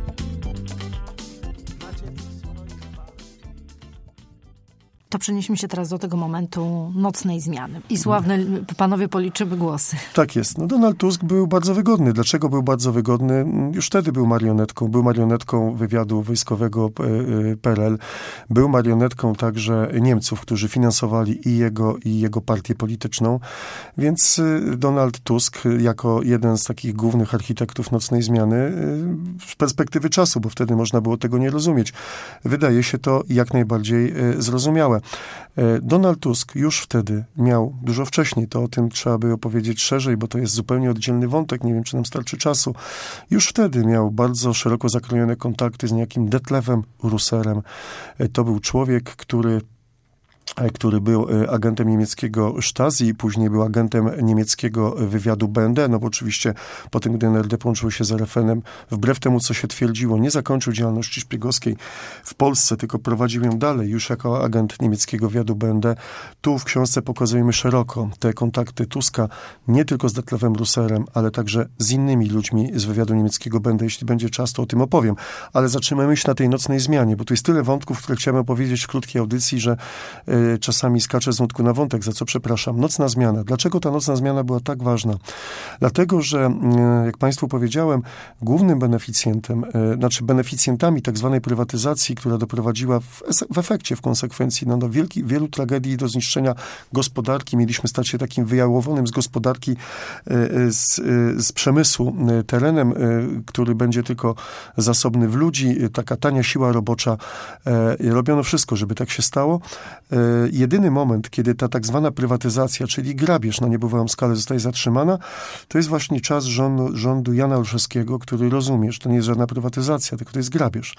macie tych swoich parę chwil. To przenieśmy się teraz do tego momentu nocnej zmiany. I sławne panowie policzyły głosy. Tak jest. No Donald Tusk był bardzo wygodny. Dlaczego był bardzo wygodny? Już wtedy był marionetką. Był marionetką wywiadu wojskowego P R L. Był marionetką także Niemców, którzy finansowali i jego, i jego partię polityczną. Więc Donald Tusk, jako jeden z takich głównych architektów nocnej zmiany, z perspektywy czasu, bo wtedy można było tego nie rozumieć, wydaje się to jak najbardziej zrozumiałe. Donald Tusk już wtedy miał, dużo wcześniej, to o tym trzeba by opowiedzieć szerzej, bo to jest zupełnie oddzielny wątek, nie wiem, czy nam starczy czasu. Już wtedy miał bardzo szeroko zakrojone kontakty z niejakim Detlefem Russerem. To był człowiek, który który był agentem niemieckiego Stasi i później był agentem niemieckiego wywiadu B N D, no bo oczywiście po tym, gdy N R D połączyło się z R F N-em, wbrew temu, co się twierdziło, nie zakończył działalności szpiegowskiej w Polsce, tylko prowadził ją dalej, już jako agent niemieckiego wywiadu B N D. Tu w książce pokazujemy szeroko te kontakty Tuska, nie tylko z Detlefem Russerem, ale także z innymi ludźmi z wywiadu niemieckiego B N D. Jeśli będzie czas, to o tym opowiem. Ale zatrzymajmy się na tej nocnej zmianie, bo tu jest tyle wątków, które chciałem opowiedzieć w krótkiej audycji, że y, czasami skaczę z wątku na wątek, za co przepraszam. Nocna zmiana. Dlaczego ta nocna zmiana była tak ważna? Dlatego, że jak Państwu powiedziałem, głównym beneficjentem, znaczy beneficjentami tak zwanej prywatyzacji, która doprowadziła w, w efekcie, w konsekwencji no, do wielki, wielu tragedii, do zniszczenia gospodarki. Mieliśmy stać się takim wyjałowonym z gospodarki, z, z przemysłu terenem, który będzie tylko zasobny w ludzi, taka tania siła robocza. Robiono wszystko, żeby tak się stało. Jedyny moment, kiedy ta tak zwana prywatyzacja, czyli grabież na niebywałą skalę zostaje zatrzymana, to jest właśnie czas rządu, rządu Jana Olszewskiego, który rozumie, że to nie jest żadna prywatyzacja, tylko to jest grabież.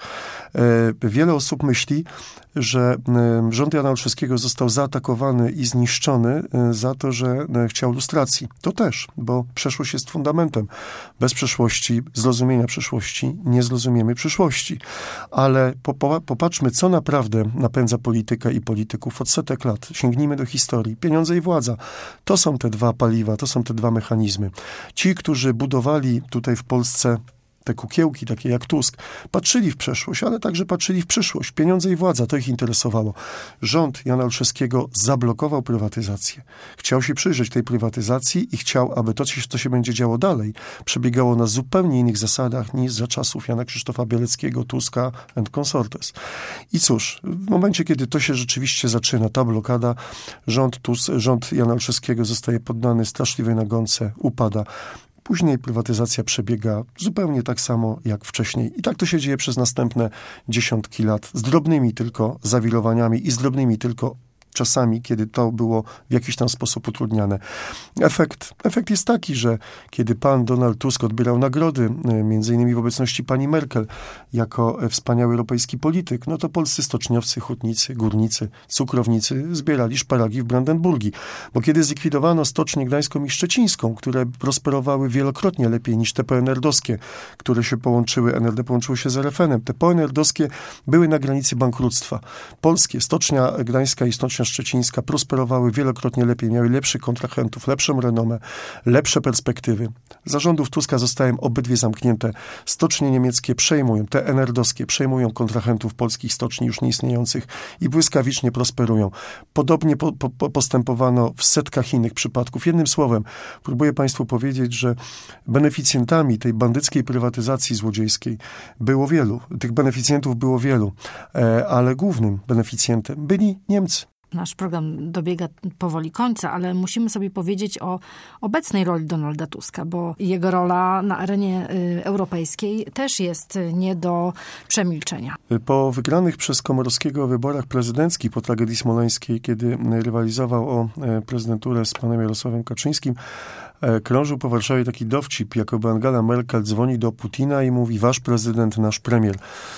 Wiele osób myśli, że rząd Jana Olszewskiego został zaatakowany i zniszczony za to, że chciał lustracji. To też, bo przeszłość jest fundamentem. Bez przeszłości, zrozumienia przeszłości, nie zrozumiemy przyszłości. Ale popatrzmy, co naprawdę napędza politykę i polityków od setek lat. Sięgnijmy do historii. Pieniądze i władza. To są te dwa paliwa, to są te dwa mechanizmy. Ci, którzy budowali tutaj w Polsce te kukiełki, takie jak Tusk, patrzyli w przeszłość, ale także patrzyli w przyszłość. Pieniądze i władza, to ich interesowało. Rząd Jana Olszewskiego zablokował prywatyzację. Chciał się przyjrzeć tej prywatyzacji i chciał, aby to, co się będzie działo dalej, przebiegało na zupełnie innych zasadach niż za czasów Jana Krzysztofa Bieleckiego, Tuska and consortes. I cóż, w momencie, kiedy to się rzeczywiście zaczyna, ta blokada, rząd, Tus, rząd Jana Olszewskiego zostaje poddany straszliwej nagonce, upada. Później prywatyzacja przebiega zupełnie tak samo jak wcześniej. I tak to się dzieje przez następne dziesiątki lat, z drobnymi tylko zawirowaniami i z drobnymi tylko czasami, kiedy to było w jakiś tam sposób utrudniane. Efekt, efekt jest taki, że kiedy pan Donald Tusk odbierał nagrody, między innymi w obecności pani Merkel, jako wspaniały europejski polityk, no to polscy stoczniowcy, hutnicy, górnicy, cukrownicy zbierali szparagi w Brandenburgii. Bo kiedy zlikwidowano Stocznię Gdańską i Szczecińską, które prosperowały wielokrotnie lepiej niż te poenerdowskie, które się połączyły, N R D połączyło się z R F N-em, te poenerdowskie były na granicy bankructwa. Polskie, Stocznia Gdańska i Stocznia Szczecińska prosperowały wielokrotnie lepiej, miały lepszych kontrahentów, lepszą renomę, lepsze perspektywy. Za rządów Tuska zostały obydwie zamknięte. Stocznie niemieckie przejmują, te N R D-owskie przejmują kontrahentów polskich stoczni już nieistniejących i błyskawicznie prosperują. Podobnie po, po, postępowano w setkach innych przypadków. Jednym słowem, próbuję Państwu powiedzieć, że beneficjentami tej bandyckiej prywatyzacji złodziejskiej było wielu. Tych beneficjentów było wielu, ale głównym beneficjentem byli Niemcy. Nasz program dobiega powoli końca, ale musimy sobie powiedzieć o obecnej roli Donalda Tuska, bo jego rola na arenie europejskiej też jest nie do przemilczenia. Po wygranych przez Komorowskiego wyborach prezydenckich po tragedii smoleńskiej, kiedy rywalizował o prezydenturę z panem Jarosławem Kaczyńskim, krążył po Warszawie taki dowcip, jakoby Angela Merkel dzwoni do Putina i mówi: wasz prezydent, nasz premier.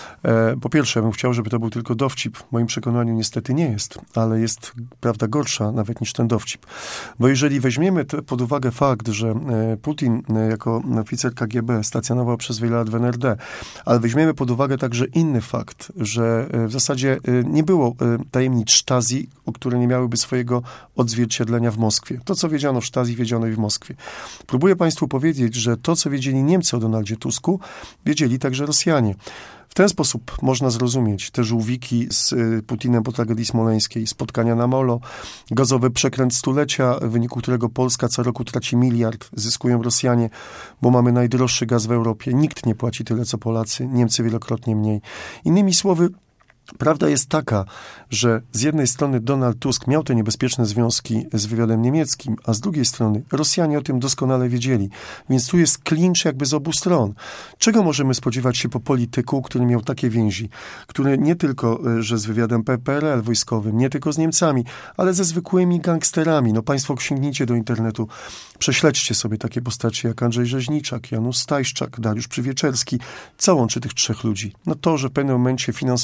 Po pierwsze, ja bym chciał, żeby to był tylko dowcip. W moim przekonaniu niestety nie jest, ale jest prawda gorsza nawet niż ten dowcip. Bo jeżeli weźmiemy pod uwagę fakt, że Putin jako oficer K G B stacjonował przez wiele lat w N R D, ale weźmiemy pod uwagę także inny fakt, że w zasadzie nie było tajemnic Stasi, które nie miałyby swojego odzwierciedlenia w Moskwie. To, co wiedziano w Stasi, wiedziano i w Moskwie. Próbuję Państwu powiedzieć, że to, co wiedzieli Niemcy o Donaldzie Tusku, wiedzieli także Rosjanie. W ten sposób można zrozumieć te żółwiki z Putinem po tragedii smoleńskiej, spotkania na Molo, gazowy przekręt stulecia, w wyniku którego Polska co roku traci miliard, zyskują Rosjanie, bo mamy najdroższy gaz w Europie. Nikt nie płaci tyle, co Polacy, Niemcy wielokrotnie mniej. Innymi słowy, prawda jest taka, że z jednej strony Donald Tusk miał te niebezpieczne związki z wywiadem niemieckim, a z drugiej strony Rosjanie o tym doskonale wiedzieli. Więc tu jest klincz jakby z obu stron. Czego możemy spodziewać się po polityku, który miał takie więzi, który nie tylko, że z wywiadem P R L wojskowym, nie tylko z Niemcami, ale ze zwykłymi gangsterami. No państwo sięgnijcie do internetu, prześledźcie sobie takie postacie jak Andrzej Rzeźniczak, Janusz Stajszczak, Dariusz Przywieczerski. Co łączy tych trzech ludzi? No to, że w pewnym momencie finansowali Tusk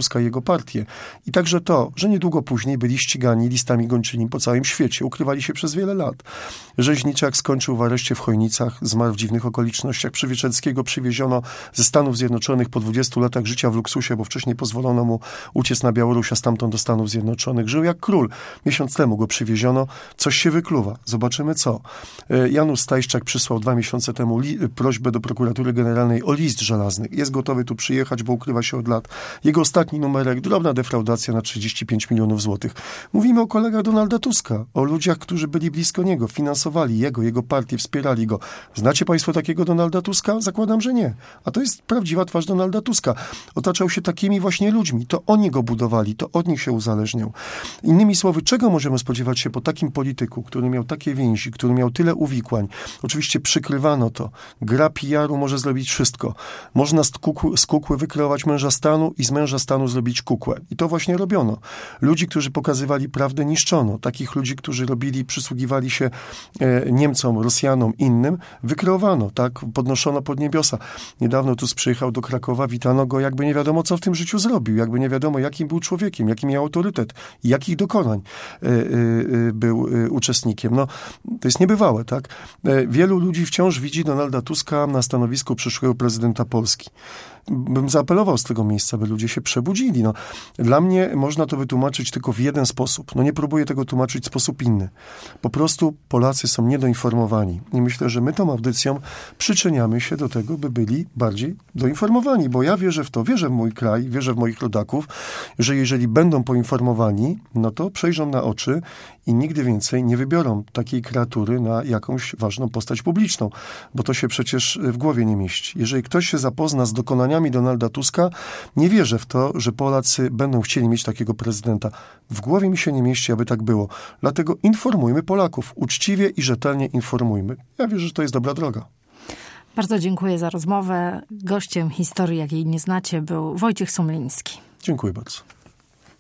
Tuska i jego partię. I także to, że niedługo później byli ścigani listami gończymi po całym świecie. Ukrywali się przez wiele lat. Rzeźniczak skończył w areszcie w Chojnicach, zmarł w dziwnych okolicznościach. Przywieczeckiego przywieziono ze Stanów Zjednoczonych po dwudziestu latach życia w luksusie, bo wcześniej pozwolono mu uciec na Białoruś, a stamtąd do Stanów Zjednoczonych. Żył jak król. Miesiąc temu go przywieziono. Coś się wykluwa. Zobaczymy co. Janusz Stajszczak przysłał dwa miesiące temu li- prośbę do prokuratury generalnej o list żelazny. Jest gotowy tu przyjechać, bo ukrywa się od lat. Jego ostatni numerek, drobna defraudacja na trzydzieści pięć milionów złotych. Mówimy o kolegach Donalda Tuska, o ludziach, którzy byli blisko niego, finansowali jego, jego partię, wspierali go. Znacie państwo takiego Donalda Tuska? Zakładam, że nie. A to jest prawdziwa twarz Donalda Tuska. Otaczał się takimi właśnie ludźmi. To oni go budowali, to od nich się uzależniał. Innymi słowy, czego możemy spodziewać się po takim polityku, który miał takie więzi, który miał tyle uwikłań? Oczywiście przykrywano to. Gra P R u może zrobić wszystko. Można z kukły, z kukły wykreować męża stanu i z męża stanu zrobić kukłę. I to właśnie robiono. Ludzi, którzy pokazywali prawdę, niszczono. Takich ludzi, którzy robili, przysługiwali się e, Niemcom, Rosjanom, innym, wykreowano, tak? Podnoszono pod niebiosa. Niedawno Tusk przyjechał do Krakowa, witano go, jakby nie wiadomo, co w tym życiu zrobił, jakby nie wiadomo, jakim był człowiekiem, jaki miał autorytet, jakich dokonań e, e, był e, uczestnikiem. No, to jest niebywałe, tak? E, wielu ludzi wciąż widzi Donalda Tuska na stanowisku przyszłego prezydenta Polski. Bym zaapelował z tego miejsca, by ludzie się przebudzili. No, dla mnie można to wytłumaczyć tylko w jeden sposób. No nie próbuję tego tłumaczyć w sposób inny. Po prostu Polacy są niedoinformowani. I myślę, że my tą audycją przyczyniamy się do tego, by byli bardziej doinformowani, bo ja wierzę w to, wierzę w mój kraj, wierzę w moich rodaków, że jeżeli będą poinformowani, no to przejrzą na oczy i nigdy więcej nie wybiorą takiej kreatury na jakąś ważną postać publiczną, bo to się przecież w głowie nie mieści. Jeżeli ktoś się zapozna z dokonaniami Donalda Tuska, nie wierzę w to, że Polacy będą chcieli mieć takiego prezydenta. W głowie mi się nie mieści, aby tak było. Dlatego informujmy Polaków. Uczciwie i rzetelnie informujmy. Ja wierzę, że to jest dobra droga. Bardzo dziękuję za rozmowę. Gościem historii, jakiej nie znacie, był Wojciech Sumliński. Dziękuję bardzo.